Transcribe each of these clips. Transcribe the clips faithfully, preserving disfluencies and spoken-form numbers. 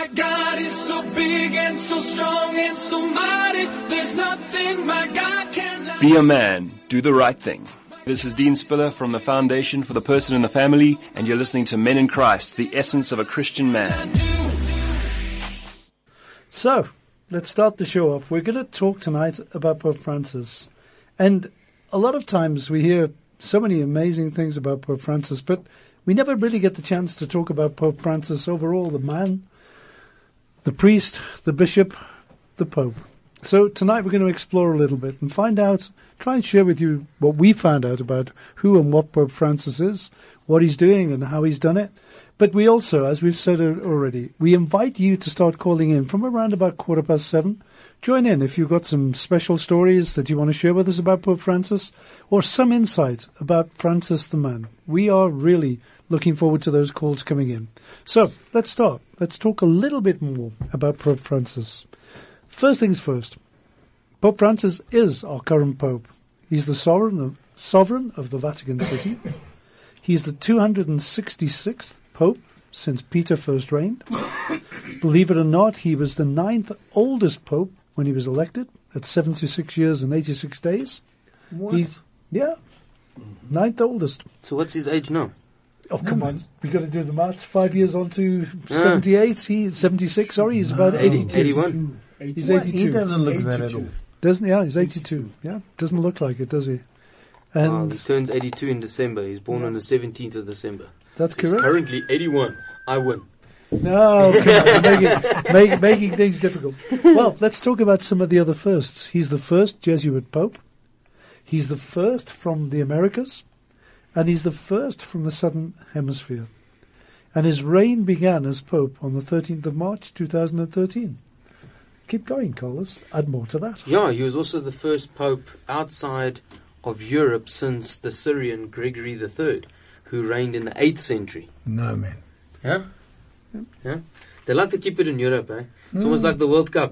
My God is so big and so strong and so mighty. There's nothing my God cannot. Be a man. Do the right thing. This is Dean Spiller from the Foundation for the Person and the Family, and you're listening to Men in Christ, the essence of a Christian man. So, let's start the show off. We're going to talk tonight about Pope Francis. And a lot of times we hear so many amazing things about Pope Francis, but we never really get the chance to talk about Pope Francis overall, the man, the priest, the bishop, the Pope. So tonight we're going to explore a little bit and find out, try and share with you what we found out about who and what Pope Francis is, what he's doing and how he's done it. But we also, as we've said already, we invite you to start calling in from around about quarter past seven. Join in if you've got some special stories that you want to share with us about Pope Francis or some insight about Francis the man. We are really looking forward to those calls coming in. So let's start. Let's talk a little bit more about Pope Francis. First things first, Pope Francis is our current Pope. He's the sovereign of, sovereign of the Vatican City. He's the two hundred sixty-sixth Pope since Peter first reigned. Believe it or not, he was the ninth oldest Pope when he was elected at seventy-six years and eighty-six days. What? He, yeah, ninth oldest. So what's his age now? Oh, come on. We've got to do the maths. Five years on to seventy-eight. He, seventy-six, sorry. He's about No. eighty-two. eighty-one. He's Well, eighty-two. he doesn't look that at all. Doesn't, yeah, he's eighty-two. Yeah, doesn't look like it, does he? And Wow, he turns eighty-two in December. He's born on the seventeenth of December. that's He's correct. currently eighty-one. I win. No, come on, making, make, making things difficult. Well, let's talk about some of the other firsts. He's the first Jesuit Pope. He's the first from the Americas. And he's the first from the Southern Hemisphere. And his reign began as Pope on the thirteenth of March, two thousand thirteen. Keep going, Carlos. Add more to that. Yeah, he was also the first Pope outside of Europe since the Syrian Gregory the Third, who reigned in the eighth century. No, man. Yeah? Yeah? They like to keep it in Europe, eh? It's almost like the World Cup.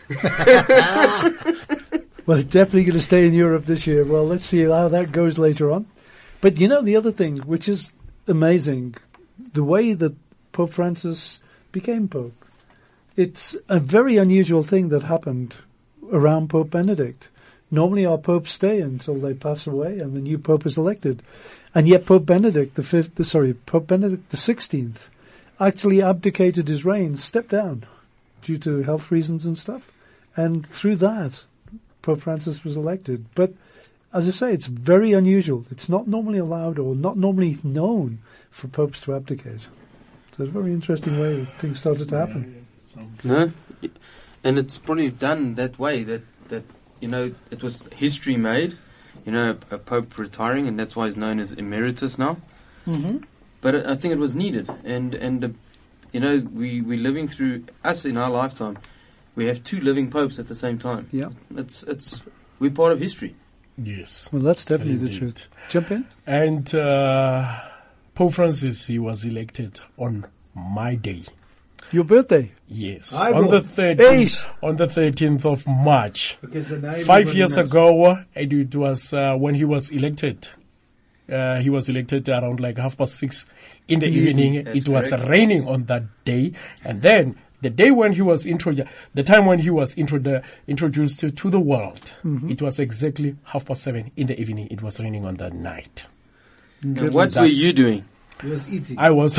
Well, it's definitely going to stay in Europe this year. Well, let's see how that goes later on. But you know, the other thing, which is amazing, the way that Pope Francis became Pope. It's a very unusual thing that happened around Pope Benedict. Normally our popes stay until they pass away and the new pope is elected. And yet Pope Benedict the fifth, sorry, Pope Benedict the sixteenth actually abdicated his reign, stepped down due to health reasons and stuff. And through that, Pope Francis was elected. But as I say, it's very unusual. It's not normally allowed or not normally known for popes to abdicate. So it's a very interesting way that things started to happen. No? And it's probably done that way, that, that you know, it was history made, you know, a pope retiring, and that's why he's known as emeritus now. Mm-hmm. But I think it was needed. And, and uh, you know, we, we're living through, us in our lifetime, we have two living popes at the same time. Yeah. It's, it's, we're part of history. Yes. Well, that's definitely the Indeed. truth. Jump in. And uh, Pope Francis, he was elected on my day. Your birthday. Yes, I on will. the thirteenth, Eish. on the thirteenth of March. Because the name Five everybody years knows. ago, and it was uh, when he was elected. Uh, he was elected around like half past six in the evening. That's It was correct. raining on that day, and then the day when he was intro, the time when he was intro- introduced to, to the world, it was exactly half past seven in the evening. It was raining on that night. And what were That's- you doing? He was eating. I was.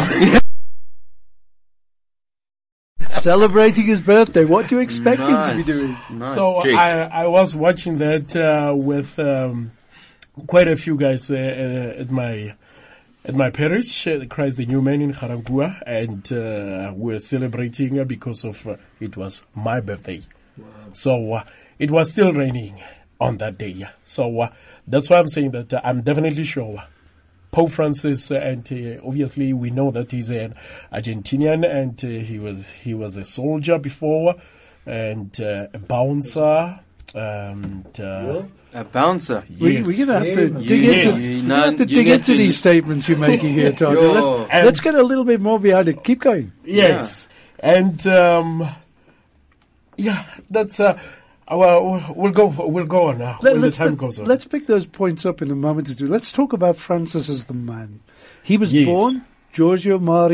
Celebrating his birthday. What do you expect him to be Nice. doing? Nice. So Jake. I, I was watching that uh, with um, quite a few guys uh, uh, at my at my parish, uh, Christ the New Man in Harangua, and uh, we're celebrating uh, because of uh, it was my birthday. So uh, it was still raining on that day. So uh, that's why I'm saying that uh, I'm definitely sure Pope Francis, uh, and uh, obviously we know that he's an Argentinian, and uh, he was he was a soldier before, and uh, a bouncer, and uh, A bouncer. We, yes. we're going to have to Yeah, dig yes. into, You we're know, gonna have to you dig get into to- these statements you're making here, Todd. Yo. Let, let's get a little bit more behind it. Keep going. Yes, and um, yeah, that's uh, well, we'll go we'll go on now Let, when the let's, time pick, goes on. let's pick those points up in a moment to do. Let's talk about Francis as the man. He was Yes. born Giorgio Mario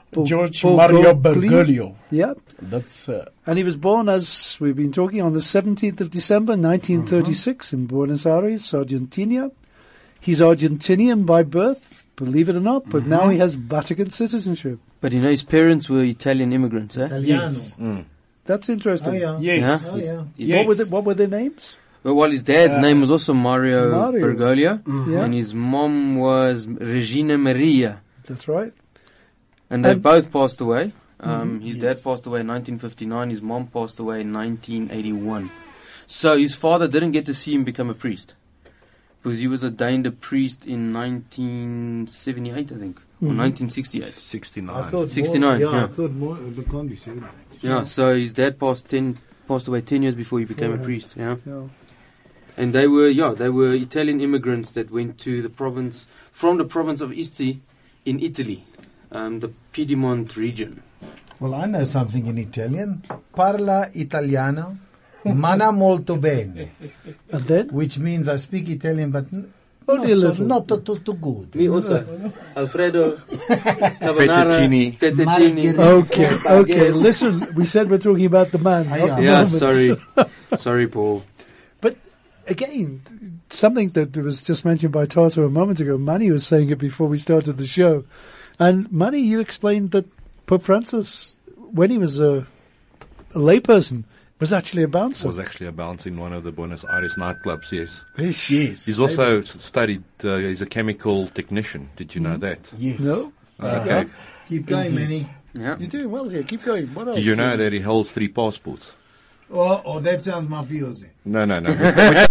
Bul- George Bul- Mario Bergoglio. Bergoglio. Yeah. That's uh, And he was born, as we've been talking, on the seventeenth of December, nineteen thirty-six, in Buenos Aires, Argentina. He's Argentinian by birth, believe it or not, but now he has Vatican citizenship. But you know, his parents were Italian immigrants, eh? Italiano. yes, That's interesting. Oh, yeah. yes. Yeah. Oh, yeah. His- Yes. What were the, what were their names? Well, well, his dad's Uh, name was also Mario, Mario. Bergoglio, Yeah. and his mom was Regina Maria. That's right. And they And- both passed away. Um, Mm-hmm. his Yes. dad passed away in nineteen fifty-nine. His mom passed away in nineteen eighty-one. So his father didn't get to see him become a priest, because he was ordained a priest in nineteen seventy-eight, I think, or Mhm. nineteen sixty-eight. I sixty-nine. thought sixty-nine, More, yeah, yeah. I thought more. The can't be seventy-nine. Yeah. So his dad passed ten, passed away ten years before he became a Before him. priest. Yeah. Yeah. And they were, yeah, they were Italian immigrants that went to the province, from the province of Isti in Italy, um, the Piedmont region. Well, I know something in Italian. Parla italiano, mana molto bene, And then? which means I speak Italian, but n- Only not, a so, little. not too, too, too good. Me also. Alfredo, carbonara, Fettuccine. fettuccine. Okay, okay. Again. Listen, we said we're talking about the man, Ah, not yeah. the Yeah, moment. sorry. Sorry, Paul. But again, something that was just mentioned by Tato a moment ago, Manny was saying it before we started the show. And Manny, you explained that Pope Francis, when he was a, a layperson, was actually a bouncer. Was actually a bouncer in one of the Buenos Aires nightclubs, yes. Ish. Yes. He's also s- studied, uh, he's a chemical technician. Did you know that? Yes. No? Okay. Keep going, Manny. Yeah. You're doing well here. Keep going. What else? Did you know that he holds three passports? Oh, oh, that sounds mafioso. No, no, no.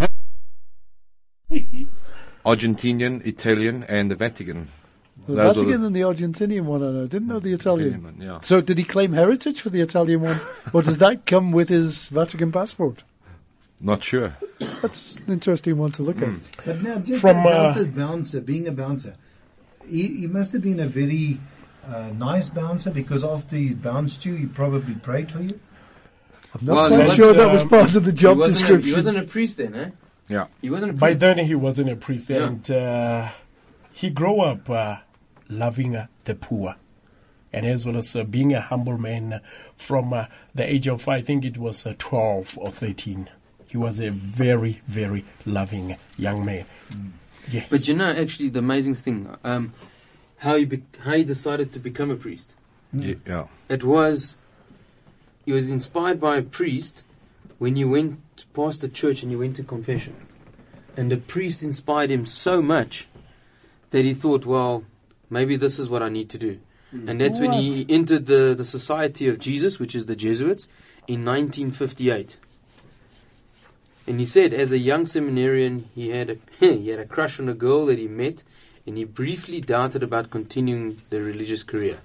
Argentinian, Italian, and the Vatican. The Those are Vatican and the Argentinian one, I know. Didn't know the Italian. Italian one, yeah. So did he claim heritage for the Italian one? Or does that come with his Vatican passport? Not sure. That's an interesting one to look at. But now, just From, about uh, this bouncer, being a bouncer, he, he must have been a very uh, nice bouncer, because after he bounced you, he probably prayed for you. I'm not Well, quite but, sure that was um, part of the job he wasn't description. A, he wasn't a priest then, eh? Yeah. He wasn't a By priest. then he wasn't a priest, Yeah. and uh, he grew up uh, loving uh, the poor, and as well as uh, being a humble man from uh, the age of, I think it was uh, twelve or thirteen. He was a very, very loving young man. Yes. But you know, actually, the amazing thing, um, how he be- how he decided to become a priest. Ye- Yeah. It was, he was inspired by a priest when he went past the church and he went to confession. And the priest inspired him so much that he thought, well, maybe this is what I need to do. And that's when he entered the, the Society of Jesus, which is the Jesuits, in nineteen fifty-eight. And he said, as a young seminarian, he had a he had a crush on a girl that he met, and he briefly doubted about continuing the religious career.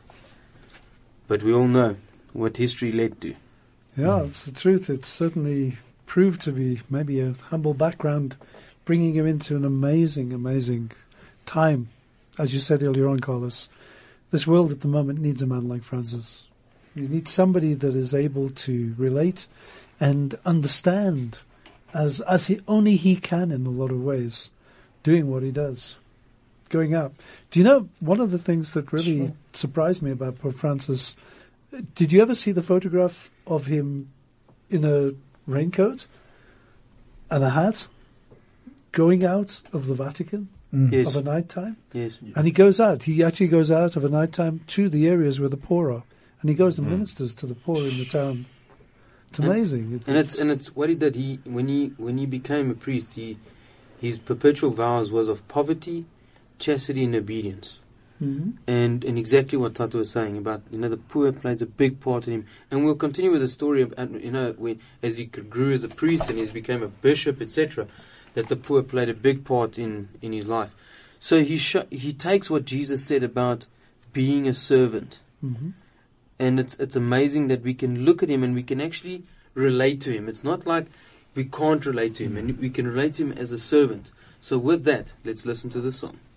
But we all know what history led to. Yeah, it's the truth. It's certainly proved to be maybe a humble background, bringing him into an amazing, amazing time. As you said earlier on, Carlos, this world at the moment needs a man like Francis. You need somebody that is able to relate and understand, as as he, only he can in a lot of ways, doing what he does, going out. Do you know, one of the things that really Sure. surprised me about Pope Francis, did you ever see the photograph of him in a raincoat and a hat going out of the Vatican Yes, of a night time? yes. And he goes out. He actually goes out of a night time to the areas where the poor are. And he goes and ministers to the poor in the town. It's And- amazing. It- And it's and it's what he did. He when he when he became a priest, he his perpetual vows was of poverty, chastity, and obedience. Mhm. And and exactly what Tato was saying about, you know, the poor plays a big part in him. And we'll continue with the story of, and, you know, when as he grew as a priest and he became a bishop, et cetera, that the poor played a big part in, in his life. So he sh- he takes what Jesus said about being a servant, Mhm. and it's it's amazing that we can look at him and we can actually relate to him. It's not like we can't relate to him, and we can relate to him as a servant. So with that, let's listen to this song.